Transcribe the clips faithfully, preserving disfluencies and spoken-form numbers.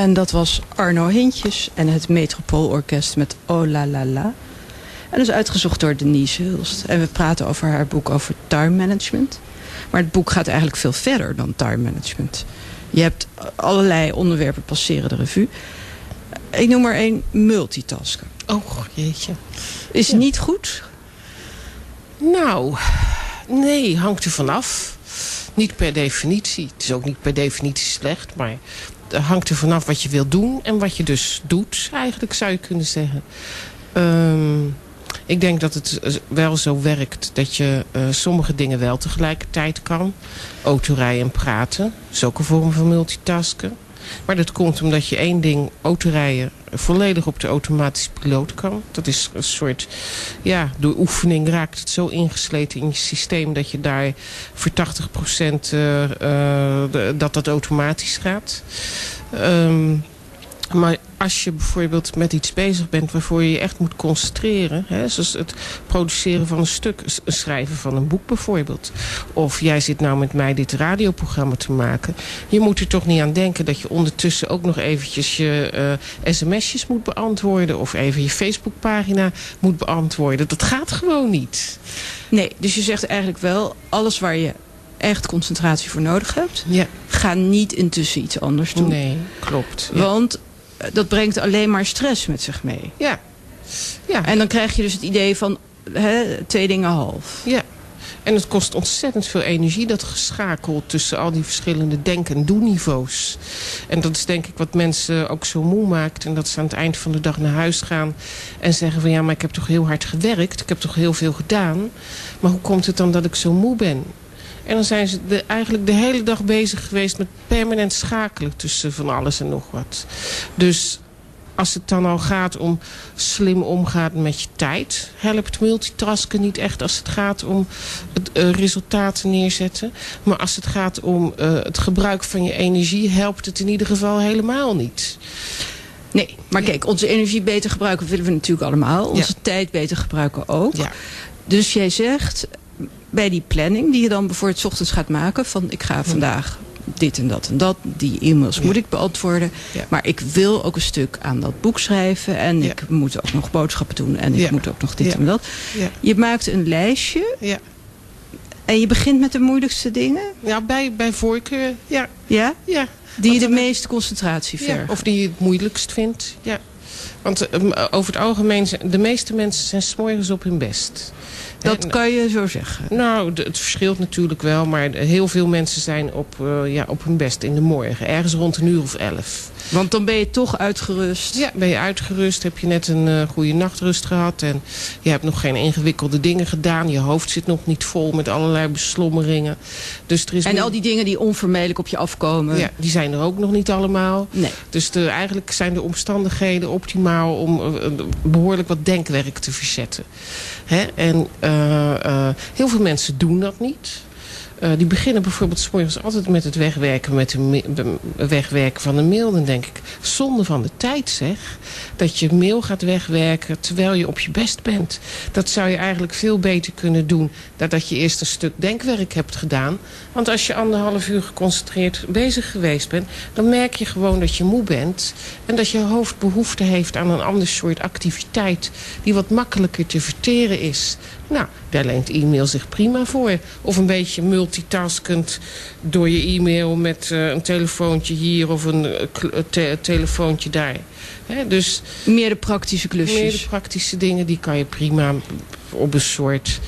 En dat was Arno Hintjes en het Metropoolorkest met Oh La La La. En dat is uitgezocht door Denise Hulst. En we praten over haar boek over time management. Maar het boek gaat eigenlijk veel verder dan time management. Je hebt allerlei onderwerpen passeren de revue. Ik noem maar één, multitasken. Oh, jeetje. Is ja. niet goed? Nou, nee, hangt er vanaf. Niet per definitie. Het is ook niet per definitie slecht, maar het hangt er vanaf wat je wil doen en wat je dus doet, eigenlijk zou je kunnen zeggen. Um, ik denk dat het wel zo werkt dat je uh, sommige dingen wel tegelijkertijd kan. Autorijden en praten, is ook een vorm van multitasken. Maar dat komt omdat je één ding, autorijden, volledig op de automatische piloot kan. Dat is een soort, ja, door oefening raakt het zo ingesleten in je systeem dat je daar voor tachtig procent uh, uh, de, dat dat automatisch gaat. Um, maar als je bijvoorbeeld met iets bezig bent waarvoor je je echt moet concentreren, hè, zoals het produceren van een stuk, het schrijven van een boek bijvoorbeeld. Of jij zit nou met mij dit radioprogramma te maken. Je moet er toch niet aan denken dat je ondertussen ook nog eventjes je uh, sms'jes moet beantwoorden of even je Facebookpagina moet beantwoorden. Dat gaat gewoon niet. Nee, dus je zegt eigenlijk wel, alles waar je echt concentratie voor nodig hebt, ja. ga niet intussen iets anders doen. Nee, klopt. Ja. Want dat brengt alleen maar stress met zich mee. Ja. ja. En dan krijg je dus het idee van hè, twee dingen half. Ja. En het kost ontzettend veel energie, dat geschakel tussen al die verschillende denk- en doeniveaus. En dat is denk ik wat mensen ook zo moe maakt. En dat ze aan het eind van de dag naar huis gaan en zeggen van ja, maar ik heb toch heel hard gewerkt. Ik heb toch heel veel gedaan. Maar hoe komt het dan dat ik zo moe ben? En dan zijn ze de, eigenlijk de hele dag bezig geweest met permanent schakelen tussen van alles en nog wat. Dus als het dan al gaat om slim omgaan met je tijd, helpt multitasken niet echt als het gaat om het uh, resultaten neerzetten. Maar als het gaat om uh, het gebruik van je energie, helpt het in ieder geval helemaal niet. Nee, maar kijk, onze energie beter gebruiken willen we natuurlijk allemaal. Onze ja. tijd beter gebruiken ook. Ja. Dus jij zegt, bij die planning die je dan bijvoorbeeld 's ochtends gaat maken, van ik ga vandaag dit en dat en dat, die e-mails ja. moet ik beantwoorden. Ja. Maar ik wil ook een stuk aan dat boek schrijven en ja. ik moet ook nog boodschappen doen en ik ja. moet ook nog dit ja. en dat. Ja. Je maakt een lijstje ja. en je begint met de moeilijkste dingen? Ja, bij, bij voorkeur, ja. Ja? Ja. Die je de meeste concentratie vergt? Ja, of die je het moeilijkst vindt, ja. Want um, over het algemeen, de meeste mensen zijn 's morgens op hun best. Dat en, kan je zo zeggen? Nou, de, het verschilt natuurlijk wel. Maar heel veel mensen zijn op, uh, ja, op hun best in de morgen. Ergens rond een uur of elf. Want dan ben je toch uitgerust? Ja, ben je uitgerust. Heb je net een uh, goede nachtrust gehad. En je hebt nog geen ingewikkelde dingen gedaan. Je hoofd zit nog niet vol met allerlei beslommeringen. Dus er is en meer... al die dingen die onvermijdelijk op je afkomen? Ja, die zijn er ook nog niet allemaal. Nee. Dus de, eigenlijk zijn de omstandigheden optimaal om uh, behoorlijk wat denkwerk te verzetten. Hè? En uh, uh, heel veel mensen doen dat niet. Uh, die beginnen bijvoorbeeld 's morgens altijd met het wegwerken, met de wegwerken van een mail. Dan denk ik, zonde van de tijd zeg. Dat je mail gaat wegwerken terwijl je op je best bent. Dat zou je eigenlijk veel beter kunnen doen nadat je eerst een stuk denkwerk hebt gedaan. Want als je anderhalf uur geconcentreerd bezig geweest bent, dan merk je gewoon dat je moe bent. En dat je hoofd behoefte heeft aan een ander soort activiteit die wat makkelijker te verteren is. Nou, daar leent e-mail zich prima voor. Of een beetje multitaskend door je e-mail met uh, een telefoontje hier of een uh, te telefoontje daar. Hè, dus meer de praktische klusjes. Meer de praktische dingen, die kan je prima op een soort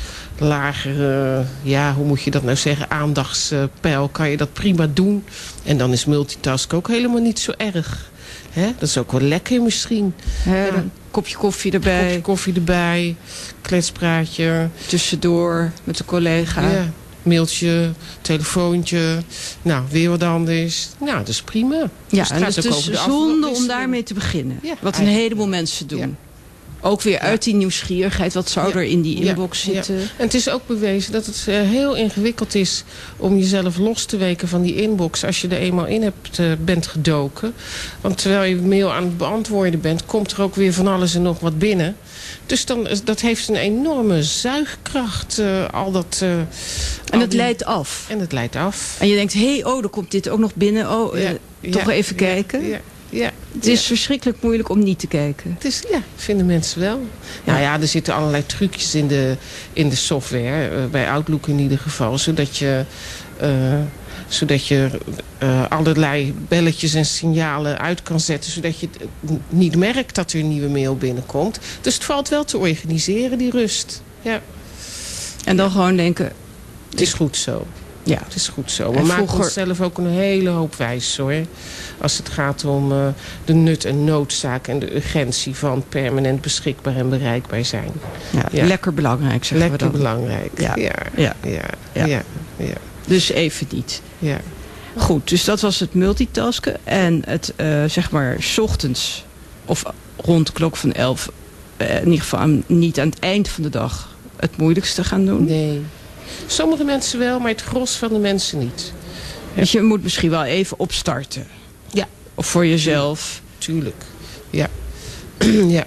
lagere, ja, hoe moet je dat nou zeggen, aandachtspeil kan je dat prima doen. En dan is multitasken ook helemaal niet zo erg. Hè? Dat is ook wel lekker misschien. He, een kopje koffie erbij. Kopje koffie erbij, kletspraatje. Tussendoor met een collega. Ja, mailtje, telefoontje. Nou, weer wat anders. Nou, dat is prima. Ja, dus en het is dus zonde om daarmee te beginnen. Ja, wat een heleboel mensen doen. Ja. Ook weer uit die nieuwsgierigheid. Wat zou ja. er in die inbox ja. zitten? Ja. En het is ook bewezen dat het uh, heel ingewikkeld is om jezelf los te weken van die inbox als je er eenmaal in hebt, uh, bent gedoken. Want terwijl je mail aan het beantwoorden bent, komt er ook weer van alles en nog wat binnen. Dus dan, dat heeft een enorme zuigkracht. Uh, al dat, uh, en het die... leidt af. En het leidt af. En je denkt, hé, hey, oh, er komt dit ook nog binnen. Oh, uh, ja. toch ja. even kijken. Ja. Ja. ja. Het is ja. verschrikkelijk moeilijk om niet te kijken. Het is, ja, vinden mensen wel. Ja. Nou ja, er zitten allerlei trucjes in de, in de software. Uh, bij Outlook in ieder geval. Zodat je, uh, zodat je uh, allerlei belletjes en signalen uit kan zetten. Zodat je het niet merkt dat er een nieuwe mail binnenkomt. Dus het valt wel te organiseren, die rust. Ja. En dan gewoon denken... Het is goed zo. Ja. Het is goed zo. We En maken vroeger... onszelf ook een hele hoop wijs, hoor. Als het gaat om uh, de nut en noodzaak en de urgentie van permanent beschikbaar en bereikbaar zijn. Ja, ja. Lekker belangrijk, zeggen lekker we dan. belangrijk. Ja. Ja. Ja. Ja. Ja. Ja. Ja. Ja. Dus even niet. Ja. Goed, dus dat was het multitasken. En het, uh, zeg maar, 's ochtends of rond de klok van elf... Uh, in ieder geval aan, niet aan het eind van de dag het moeilijkste gaan doen. Nee. Sommige mensen wel, maar het gros van de mensen niet. Ja. Dus je moet misschien wel even opstarten. Ja. Of voor jezelf. Tuurlijk. Ja. Ja.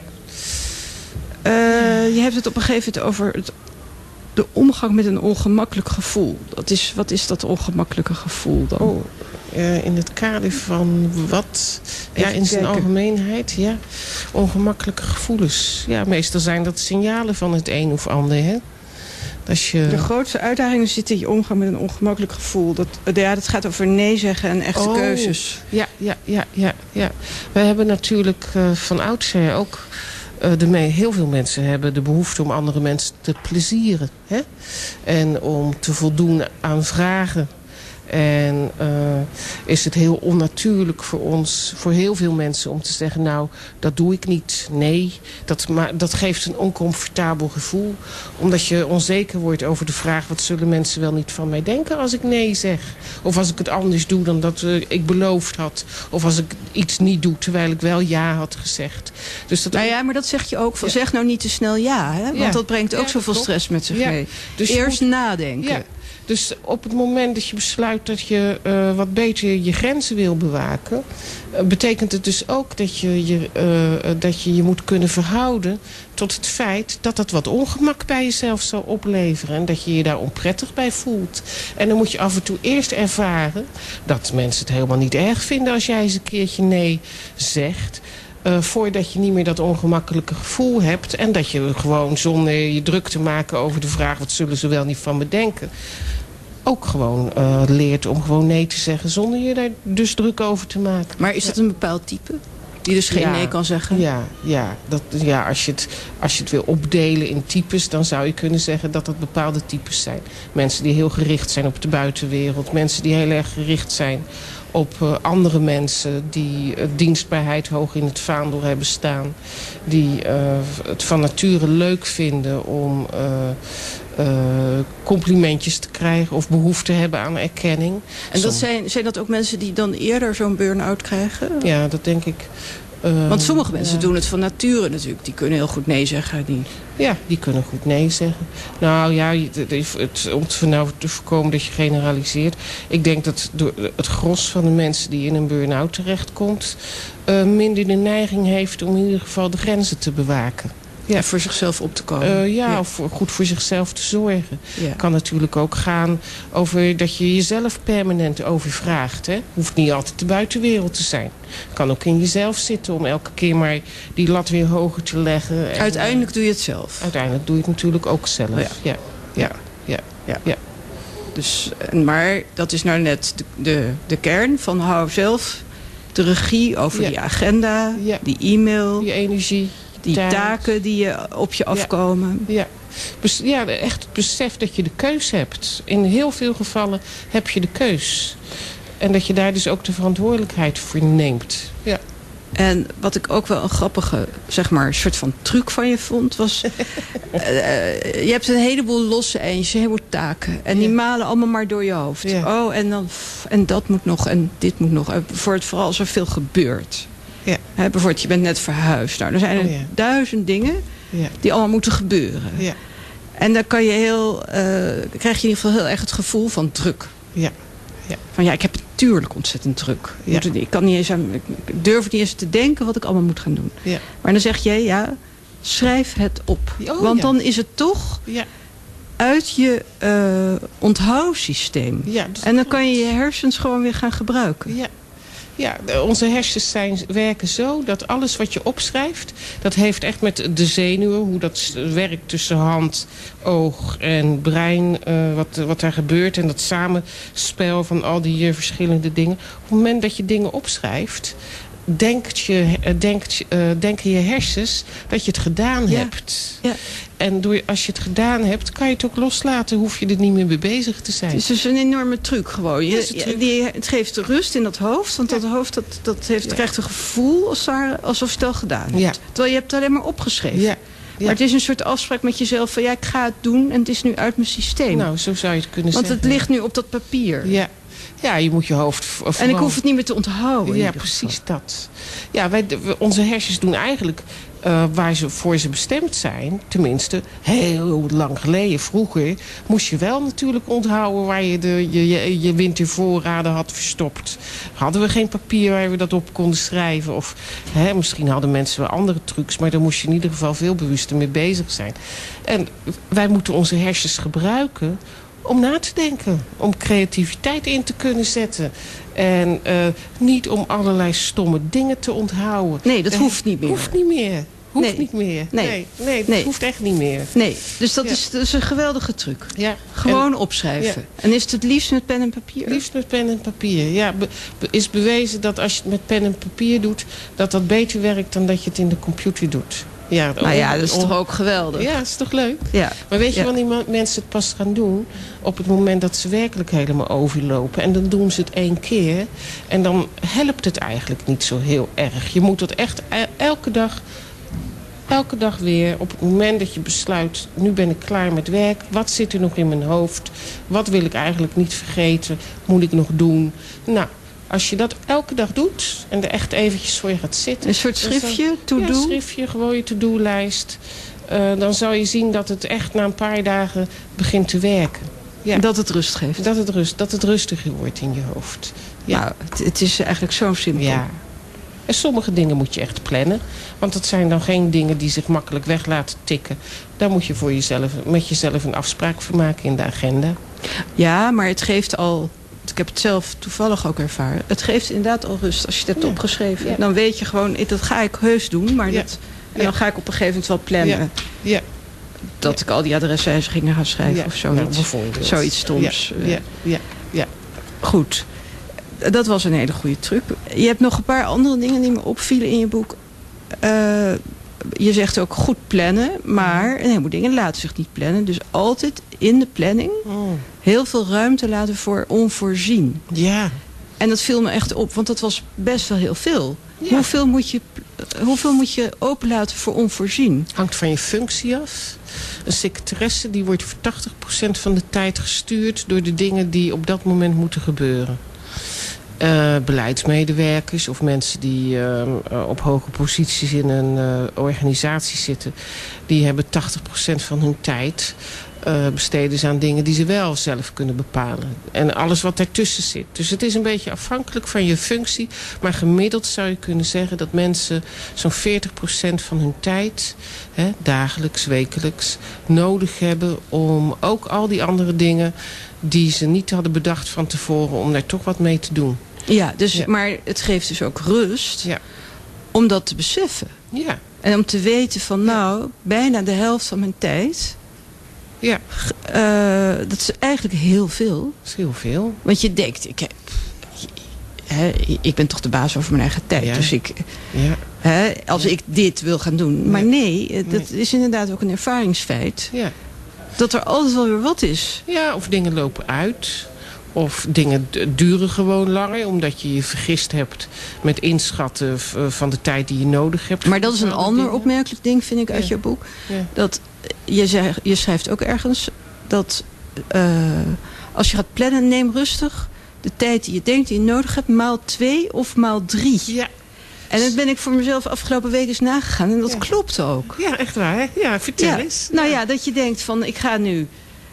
Uh, je hebt het op een gegeven moment over het, de omgang met een ongemakkelijk gevoel. Dat is, wat is dat ongemakkelijke gevoel dan? Oh, uh, in het kader van wat? Even ja, in zijn kijken. Algemeenheid. Ja. Ongemakkelijke gevoelens. Ja, meestal zijn dat signalen van het een of ander, hè? Als je... De grootste uitdagingen zitten in je omgang met een ongemakkelijk gevoel. Dat, ja, dat gaat over nee zeggen en echte oh, keuzes. Ja, ja, ja, ja, ja. Wij hebben natuurlijk uh, van oudsher ook... Uh, de me- heel veel mensen hebben de behoefte om andere mensen te plezieren. Hè? En om te voldoen aan vragen. En uh, is het heel onnatuurlijk voor ons, voor heel veel mensen, om te zeggen, nou, dat doe ik niet. Nee, dat, maar, dat geeft een oncomfortabel gevoel. Omdat je onzeker wordt over de vraag, wat zullen mensen wel niet van mij denken als ik nee zeg? Of als ik het anders doe dan dat uh, ik beloofd had. Of als ik iets niet doe terwijl ik wel ja had gezegd. Dus dat... Nou ja, maar dat zeg je ook van, ja. Zeg nou niet te snel ja. Hè? Want ja. dat brengt ook ja, zoveel stress met zich ja. mee. Dus eerst moet... nadenken. Ja. Dus op het moment dat je besluit dat je uh, wat beter je grenzen wil bewaken... Uh, betekent het dus ook dat je je, uh, dat je je moet kunnen verhouden tot het feit dat dat wat ongemak bij jezelf zal opleveren. En dat je je daar onprettig bij voelt. En dan moet je af en toe eerst ervaren dat mensen het helemaal niet erg vinden als jij eens een keertje nee zegt... Uh, voordat je niet meer dat ongemakkelijke gevoel hebt... en dat je gewoon zonder je druk te maken over de vraag... wat zullen ze wel niet van me denken... ook gewoon uh, leert om gewoon nee te zeggen... zonder je daar dus druk over te maken. Maar is dat een bepaald type? Die dus geen ja, nee kan zeggen? Ja, ja, dat, ja als, je het, als je het wil opdelen in types... dan zou je kunnen zeggen dat dat bepaalde types zijn. Mensen die heel gericht zijn op de buitenwereld. Mensen die heel erg gericht zijn... op uh, andere mensen die uh, dienstbaarheid hoog in het vaandel hebben staan. Die uh, het van nature leuk vinden om uh, uh, complimentjes te krijgen... of behoefte hebben aan erkenning. En dat zijn, zijn dat ook mensen die dan eerder zo'n burn-out krijgen? Ja, dat denk ik. Uh, Want sommige mensen ja. doen het van nature natuurlijk. Die kunnen heel goed nee zeggen. Die... Ja, die kunnen goed nee zeggen. Nou ja, het, het, om het nou te voorkomen dat je generaliseert. Ik denk dat door het gros van de mensen die in een burn-out terechtkomt... Uh, minder de neiging heeft om in ieder geval de grenzen te bewaken. Ja, en voor zichzelf op te komen. Uh, ja, ja, of voor, goed voor zichzelf te zorgen. Ja. Het kan natuurlijk ook gaan over dat je jezelf permanent overvraagt. Hè? Hoeft niet altijd de buitenwereld te zijn. Kan ook in jezelf zitten om elke keer maar die lat weer hoger te leggen. En, uiteindelijk uh, doe je het zelf. Uiteindelijk doe je het natuurlijk ook zelf. Oh ja. Ja. Ja. Ja. Ja. Ja. Dus, maar dat is nou net de, de, de kern van hou zelf de regie over ja. die agenda, ja. die e-mail, die energie. Die tijd. taken die je op je afkomen. Ja, ja. ja, echt het besef dat je de keus hebt. In heel veel gevallen heb je de keus. En dat je daar dus ook de verantwoordelijkheid voor neemt. Ja. En wat ik ook wel een grappige, zeg maar, soort van truc van je vond, was... uh, je hebt een heleboel losse eindjes, een heleboel taken. En die ja. malen allemaal maar door je hoofd. Ja. Oh, en, dan, en dat moet nog, en dit moet nog. Voor het vooral als er veel gebeurt. Ja. He, bijvoorbeeld, je bent net verhuisd. Nou, er zijn er oh, ja. duizend dingen ja. die allemaal moeten gebeuren. Ja. En dan kan je heel, uh, dan krijg je in ieder geval heel erg het gevoel van druk. Ja. Ja. Van ja, ik heb het natuurlijk ontzettend druk. Ja. Ik, kan niet eens aan, ik durf niet eens te denken wat ik allemaal moet gaan doen. Ja. Maar dan zeg je, ja, schrijf het op. Oh, Want ja. dan is het toch ja. uit je uh, onthousysteem. Ja, en dan kan je je hersens gewoon weer gaan gebruiken. Ja. Ja, de, onze hersens zijn, werken zo dat alles wat je opschrijft... dat heeft echt met de zenuwen, hoe dat werkt tussen hand, oog en brein... Uh, wat, wat daar gebeurt en dat samenspel van al die uh, verschillende dingen. Op het moment dat je dingen opschrijft... Denkt je, denkt, uh, denken je hersens dat je het gedaan ja. hebt. Ja. En door, als je het gedaan hebt, kan je het ook loslaten. Hoef je er niet meer mee bezig te zijn. Het is dus een enorme truc gewoon. Je, truc. je, die, het geeft rust in dat hoofd. Want ja. dat hoofd dat, dat heeft, ja. krijgt een gevoel als daar, alsof je het al gedaan hebt. Ja. Terwijl je hebt het alleen maar opgeschreven. Ja. Ja. Maar het is een soort afspraak met jezelf van... ja, ik ga het doen en het is nu uit mijn systeem. Nou, zo zou je het kunnen want zeggen. Want het ligt nu op dat papier. Ja. Ja, je moet je hoofd... Vooral... En ik hoef het niet meer te onthouden. Ja, precies dat. Ja, wij, onze hersens doen eigenlijk uh, waar ze voor ze bestemd zijn. Tenminste, heel lang geleden, vroeger... moest je wel natuurlijk onthouden waar je de, je, je, je wintervoorraden had verstopt. Hadden we geen papier waar we dat op konden schrijven. Of hè, misschien hadden mensen wel andere trucs... maar daar moest je in ieder geval veel bewuster mee bezig zijn. En wij moeten onze hersens gebruiken... om na te denken, om creativiteit in te kunnen zetten. En uh, niet om allerlei stomme dingen te onthouden. Nee, dat hoeft niet meer. Hoeft niet meer. Hoeft nee. niet meer. Nee, nee, nee dat nee. hoeft echt niet meer. Nee, dus dat, ja. is, dat is een geweldige truc. Ja. Gewoon en, opschrijven. Ja. En is het het liefst met pen en papier? Liefst met pen en papier, ja. Be, be, is bewezen dat als je het met pen en papier doet... dat dat beter werkt dan dat je het in de computer doet. Ja, nou ja, dat is toch ook geweldig? Ja, dat is toch leuk? Ja. Maar weet je ja. wanneer mensen het pas gaan doen? Op het moment dat ze werkelijk helemaal overlopen. En dan doen ze het één keer. En dan helpt het eigenlijk niet zo heel erg. Je moet het echt elke dag... Elke dag weer, op het moment dat je besluit... nu ben ik klaar met werk. Wat zit er nog in mijn hoofd? Wat wil ik eigenlijk niet vergeten? Moet ik nog doen? Nou... Als je dat elke dag doet en er echt eventjes voor je gaat zitten... Een soort schriftje, to-do? Ja, een schriftje, gewoon je to-do-lijst. Uh, dan zal je zien dat het echt na een paar dagen begint te werken. Ja. Dat het rust geeft? Dat het, rust, dat het rustiger wordt in je hoofd. Ja. Nou, het, het is eigenlijk zo simpel. Ja. En sommige dingen moet je echt plannen. Want dat zijn dan geen dingen die zich makkelijk weg laten tikken. Daar moet je voor jezelf, met jezelf een afspraak voor maken in de agenda. Ja, maar het geeft al... Ik heb het zelf toevallig ook ervaren. Het geeft inderdaad al rust als je het hebt ja. opgeschreven. Ja. Dan weet je gewoon, dat ga ik heus doen. Maar ja. dat, en ja. dan ga ik op een gegeven moment wel plannen. Ja. Ja. Dat ja. ik al die adreswijzigingen ga schrijven ja. of zoiets. Nou, bijvoorbeeld. Zoiets stoms. Ja. Ja. Ja. Ja. Goed. Dat was een hele goede truc. Je hebt nog een paar andere dingen die me opvielen in je boek. Uh, je zegt ook goed plannen. Maar een heleboel dingen laten zich niet plannen. Dus altijd in de planning... Oh. heel veel ruimte laten voor onvoorzien. Ja. En dat viel me echt op, want dat was best wel heel veel. Ja. Hoeveel moet je, hoeveel moet je openlaten voor onvoorzien? Hangt van je functie af. Een secretaresse die wordt voor tachtig procent van de tijd gestuurd... door de dingen die op dat moment moeten gebeuren. Uh, beleidsmedewerkers of mensen die uh, op hoge posities in een uh, organisatie zitten... die hebben tachtig procent van hun tijd... Uh, besteden ze aan dingen die ze wel zelf kunnen bepalen. En alles wat daartussen zit. Dus het is een beetje afhankelijk van je functie. Maar gemiddeld zou je kunnen zeggen dat mensen zo'n veertig procent van hun tijd... Hè, dagelijks, wekelijks, nodig hebben om ook al die andere dingen... die ze niet hadden bedacht van tevoren, om daar toch wat mee te doen. Ja, dus, ja. maar het geeft dus ook rust ja. om dat te beseffen. Ja. En om te weten van nou, ja. bijna de helft van mijn tijd... Ja. Uh, dat is eigenlijk heel veel. Dat is heel veel. Want je denkt, ik, hè, ik ben toch de baas over mijn eigen tijd. Ja. Dus ik, ja. hè, als ja. ik dit wil gaan doen. Maar ja. nee, dat nee. is inderdaad ook een ervaringsfeit. Ja. Dat er altijd wel weer wat is. Ja, of dingen lopen uit. Of dingen duren gewoon langer. Omdat je je vergist hebt met inschatten van de tijd die je nodig hebt. Maar dat is een ander dingen. opmerkelijk ding, vind ik, uit ja. je boek. Ja. Dat je, zeg, je schrijft ook ergens dat uh, als je gaat plannen, neem rustig de tijd die je denkt die je nodig hebt, maal twee of maal drie. Ja. En dat ben ik voor mezelf afgelopen week eens nagegaan. En dat ja. klopt ook. Ja, echt waar. Hè? Ja, vertel ja. eens. Nou ja. ja, dat je denkt van ik ga nu...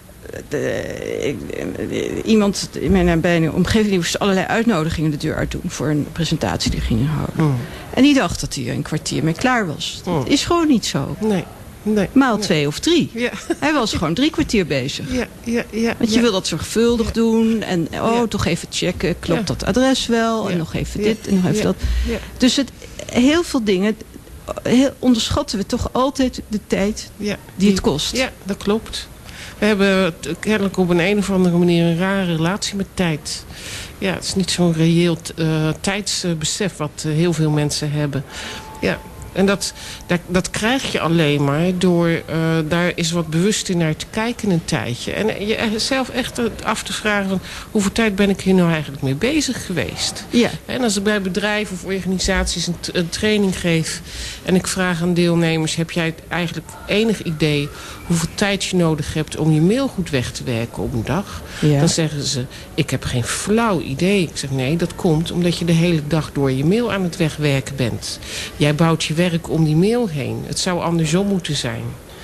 De, de, iemand in mijn nabije omgeving die moest allerlei uitnodigingen de deur uit doen voor een presentatie die gingen houden. Mm. En die dacht dat hij een kwartier mee klaar was. Mm. Dat is gewoon niet zo. Nee. nee. Maal nee. twee of drie. Ja. Hij was gewoon drie kwartier bezig. Ja, ja, ja. Want je ja. wil dat zorgvuldig ja. doen. En oh, ja. toch even checken. Klopt ja. dat adres wel? Ja. En nog even ja. dit en nog even ja. dat. Ja. Dus het, heel veel dingen heel, onderschatten we toch altijd de tijd Ja. die het kost. Ja, dat klopt. We hebben kennelijk op een, een of andere manier een rare relatie met tijd. Ja, het is niet zo'n reëel uh, tijdsbesef wat uh, heel veel mensen hebben. Ja, en dat, dat, dat krijg je alleen maar door uh, daar eens wat bewuster naar te kijken een tijdje. En jezelf echt af te vragen van hoeveel tijd ben ik hier nou eigenlijk mee bezig geweest. Ja. En als ik bij bedrijven of organisaties een, een training geef en ik vraag aan deelnemers, heb jij eigenlijk enig idee hoeveel tijd je nodig hebt om je mail goed weg te werken op een dag? Ja. Dan zeggen ze, ik heb geen flauw idee. Ik zeg, nee, dat komt omdat je de hele dag door je mail aan het wegwerken bent. Jij bouwt je werk om die mail heen. Het zou andersom moeten zijn.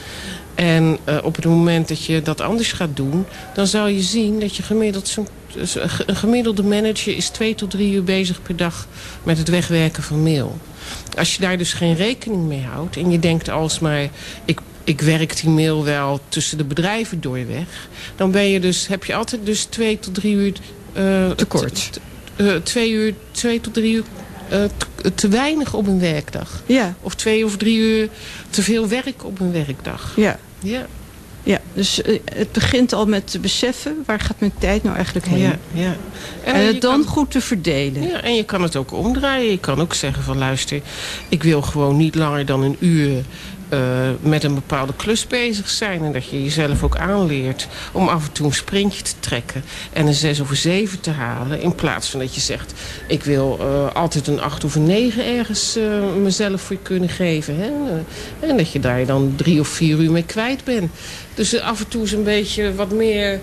En uh, op het moment dat je dat anders gaat doen, dan zal je zien dat je gemiddeld zo'n een gemiddelde manager is twee tot drie uur bezig per dag met het wegwerken van mail. Als je daar dus geen rekening mee houdt en je denkt alsmaar, ik ik werk die mail wel tussen de bedrijven door weg, dan ben je dus, heb je altijd dus twee tot drie uur uh, tekort. T, uh, twee uur, twee tot drie uur uh, te, te weinig op een werkdag. Ja. Of twee of drie uur te veel werk op een werkdag. Ja. Ja. Ja, dus uh, het begint al met te beseffen, waar gaat mijn tijd nou eigenlijk heen? Ja, ja. En, en het dan kan, goed te verdelen. Ja, en je kan het ook omdraaien. Je kan ook zeggen van luister, ik wil gewoon niet langer dan een uur Uh, met een bepaalde klus bezig zijn. En dat je jezelf ook aanleert om af en toe een sprintje te trekken en een zes of een zeven te halen. In plaats van dat je zegt, ik wil uh, altijd een acht of een negen ergens uh, mezelf voor kunnen geven. Hè? Uh, en dat je daar dan drie of vier uur mee kwijt bent. Dus uh, af en toe eens een beetje wat meer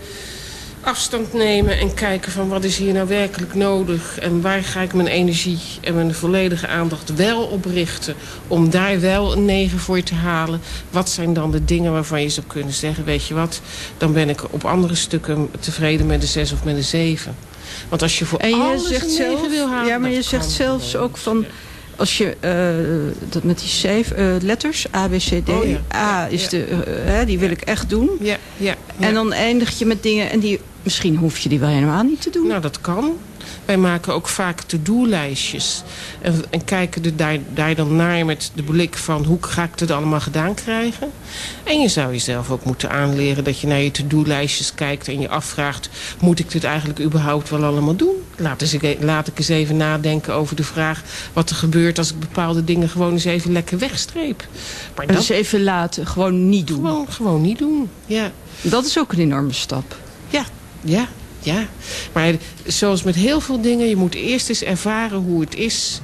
afstand nemen en kijken van wat is hier nou werkelijk nodig en waar ga ik mijn energie en mijn volledige aandacht wel op richten om daar wel een negen voor te halen. Wat zijn dan de dingen waarvan je zou kunnen zeggen, weet je wat, dan ben ik op andere stukken tevreden met de zes of met de zeven. Want als je voor en je alles zegt een zelf, negen wil halen, ja, maar je zegt zelfs ook van, als je uh, dat met die cijf, uh, letters, A, B, C, D, oh ja, A ja, is ja. de, uh, die wil ik echt doen. Ja, ja, ja. En dan eindig je met dingen, en die misschien hoef je die wel helemaal niet te doen. Nou, dat kan. Wij maken ook vaak to-do-lijstjes. En, en kijken er daar, daar dan naar met de blik van hoe ga ik dit allemaal gedaan krijgen. En je zou jezelf ook moeten aanleren dat je naar je to-do-lijstjes kijkt en je afvraagt, moet ik dit eigenlijk überhaupt wel allemaal doen? Laat, eens, laat ik eens even nadenken over de vraag wat er gebeurt als ik bepaalde dingen gewoon eens even lekker wegstreep. Maar dat, dus even laten, gewoon niet doen. Gewoon, gewoon niet doen, ja. Dat is ook een enorme stap. Ja, ja. Ja, maar zoals met heel veel dingen, je moet eerst eens ervaren hoe het is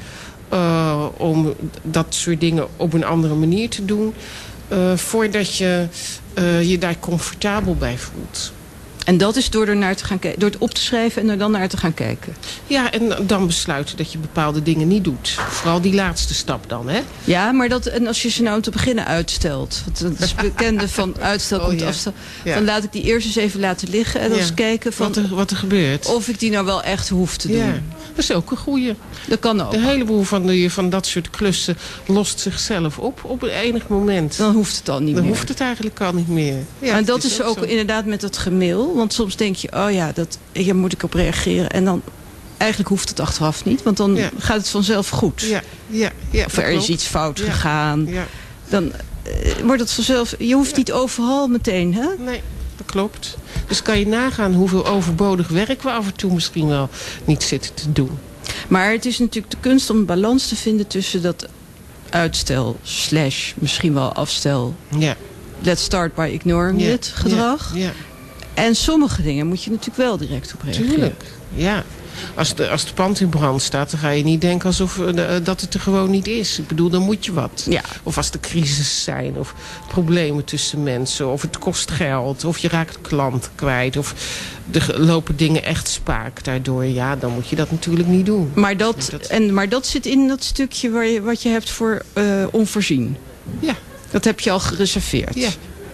uh, om dat soort dingen op een andere manier te doen, uh, voordat je uh, je daar comfortabel bij voelt. En dat is door er naar te gaan kijken, door het op te schrijven en er dan naar te gaan kijken. Ja, en dan besluiten dat je bepaalde dingen niet doet. Vooral die laatste stap dan, hè? Ja, maar dat, en als je ze nou te beginnen uitstelt. Want dat is bekende van uitstel komt oh, ja. afstel. Ja. Dan laat ik die eerst eens even laten liggen. En dan ja. eens kijken van wat er, wat er gebeurt. Of ik die nou wel echt hoef te doen. Ja, dat is ook een goeie. Dat kan ook. De heleboel van, de, van dat soort klussen lost zichzelf op op een enig moment. Dan hoeft het al niet dan meer. Dan hoeft het eigenlijk al niet meer. Ja, en dat is, is ook, ook zo. inderdaad met dat gemail. Want soms denk je, oh ja, dat, hier moet ik op reageren. En dan, eigenlijk hoeft het achteraf niet. Want dan ja. gaat het vanzelf goed. Ja, ja, ja, of er is klopt. iets fout ja. gegaan. Ja. Dan uh, wordt het vanzelf, je hoeft ja. niet overal meteen, hè? Nee, dat klopt. Dus kan je nagaan hoeveel overbodig werk we af en toe misschien wel niet zitten te doen. Maar het is natuurlijk de kunst om een balans te vinden tussen dat uitstel slash misschien wel afstel. Ja. Let's start by ignoring ja. it gedrag. Ja. Ja. En sommige dingen moet je natuurlijk wel direct op reageren. Tuurlijk, ja. Als de, als de pand in brand staat, dan ga je niet denken alsof uh, dat het er gewoon niet is. Ik bedoel, dan moet je wat. Ja. Of als er crisis zijn, of problemen tussen mensen, of het kost geld, of je raakt klanten kwijt, of er lopen dingen echt spaak daardoor. Ja, dan moet je dat natuurlijk niet doen. Maar dat, dat... En, maar dat zit in dat stukje waar je, wat je hebt voor uh, onvoorzien. Ja. Dat heb je al gereserveerd. Ja.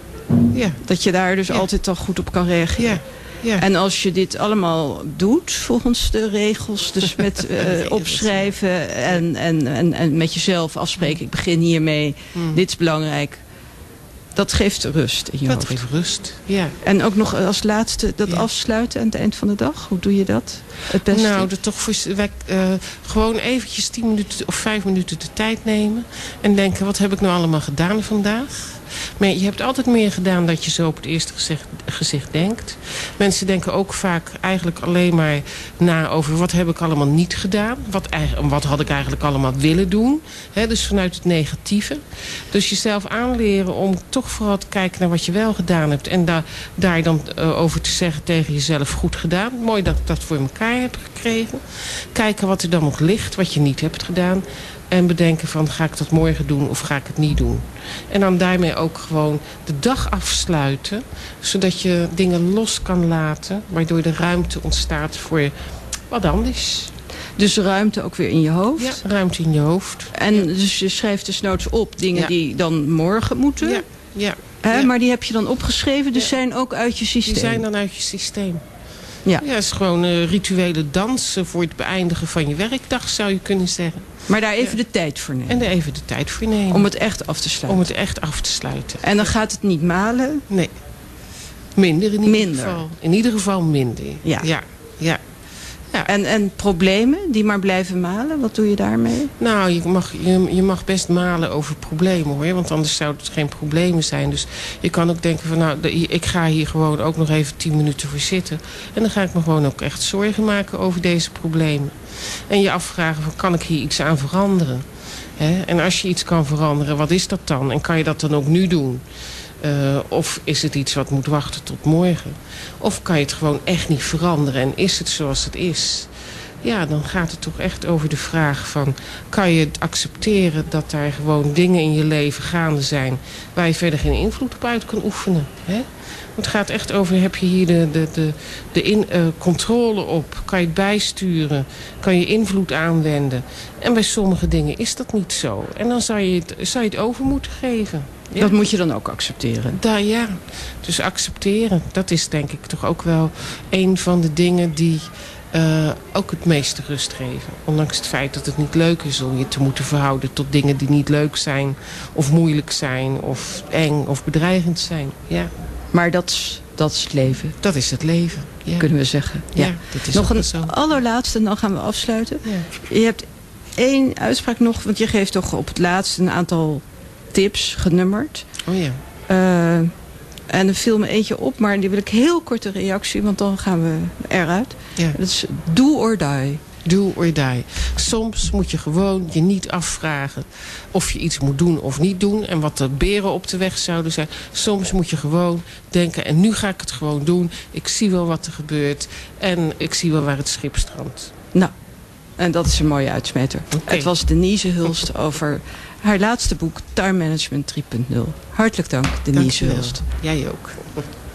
Ja. Dat je daar dus ja. altijd al goed op kan reageren. Ja. Ja. En als je dit allemaal doet volgens de regels, dus met uh, nee, opschrijven en, en, en, en met jezelf afspreken, ik begin hiermee, hmm. dit is belangrijk. Dat geeft rust in je Dat hoofd. geeft rust, ja. En ook nog als laatste dat Ja. afsluiten aan het eind van de dag. Hoe doe je dat het beste? Nou, er toch voor, wij, uh, gewoon eventjes tien minuten of vijf minuten de tijd nemen. En denken, wat heb ik nou allemaal gedaan vandaag? Maar je hebt altijd meer gedaan dan je zo op het eerste gezicht, gezicht denkt. Mensen denken ook vaak eigenlijk alleen maar na over wat heb ik allemaal niet gedaan. Wat, wat had ik eigenlijk allemaal willen doen. He, dus vanuit het negatieve. Dus jezelf aanleren om toch vooral te kijken naar wat je wel gedaan hebt. En da, daar dan uh, over te zeggen tegen jezelf goed gedaan. Mooi dat ik dat voor elkaar heb gekregen. Kijken wat er dan nog ligt, wat je niet hebt gedaan. En bedenken van, ga ik dat morgen doen of ga ik het niet doen? En dan daarmee ook gewoon de dag afsluiten. Zodat je dingen los kan laten. Waardoor de ruimte ontstaat voor wat anders. Dus ruimte ook weer in je hoofd? Ja, ruimte in je hoofd. En ja. dus je schrijft dus noods op dingen ja. die dan morgen moeten? Ja, ja. Hè? ja. Maar die heb je dan opgeschreven, dus ja. zijn ook uit je systeem? Die zijn dan uit je systeem. Ja, ja, het is gewoon uh, rituele dansen voor het beëindigen van je werkdag, zou je kunnen zeggen. Maar daar even ja. de tijd voor nemen? En daar even de tijd voor nemen. Om het echt af te sluiten? Om het echt af te sluiten. En dan gaat het niet malen? Nee. Minder in ieder minder. geval. In ieder geval minder. Ja. Ja. ja. ja. En, en problemen die maar blijven malen, wat doe je daarmee? Nou, je mag, je, je mag best malen over problemen hoor. Want anders zouden het geen problemen zijn. Dus je kan ook denken van nou, ik ga hier gewoon ook nog even tien minuten voor zitten. En dan ga ik me gewoon ook echt zorgen maken over deze problemen. En je afvragen van kan ik hier iets aan veranderen? He? En als je iets kan veranderen, wat is dat dan? En kan je dat dan ook nu doen? Uh, of is het iets wat moet wachten tot morgen? Of kan je het gewoon echt niet veranderen en is het zoals het is? Ja, dan gaat het toch echt over de vraag van... kan je het accepteren dat daar gewoon dingen in je leven gaande zijn... waar je verder geen invloed op uit kan oefenen? Hè? Het gaat echt over, heb je hier de, de, de, de in, uh, controle op? Kan je het bijsturen? Kan je invloed aanwenden? En bij sommige dingen is dat niet zo. En dan zou je het, zou je het over moeten geven. Ja. Dat moet je dan ook accepteren? Daar, ja, dus accepteren. Dat is denk ik toch ook wel een van de dingen die uh, ook het meeste rust geven. Ondanks het feit dat het niet leuk is om je te moeten verhouden tot dingen die niet leuk zijn. Of moeilijk zijn, of eng, of bedreigend zijn. Ja. Maar dat is, dat is het leven. Dat is het leven, ja. Kunnen we zeggen. Ja. Ja, dat is nog een zo. allerlaatste en dan gaan we afsluiten. Ja. Je hebt één uitspraak nog, want je geeft toch op het laatste een aantal tips genummerd. Oh ja. Uh, en er viel me eentje op, maar die wil ik heel korte reactie, want dan gaan we eruit. Ja. Dat is do or die. Do or die. Soms moet je gewoon je niet afvragen of je iets moet doen of niet doen. En wat de beren op de weg zouden zijn. Soms moet je gewoon denken, en nu ga ik het gewoon doen. Ik zie wel wat er gebeurt. En ik zie wel waar het schip strandt. Nou, en dat is een mooie uitsmijter. Okay. Het was Denise Hulst over haar laatste boek Time Management drie punt nul. Hartelijk dank, Denise Hulst. Jij ook.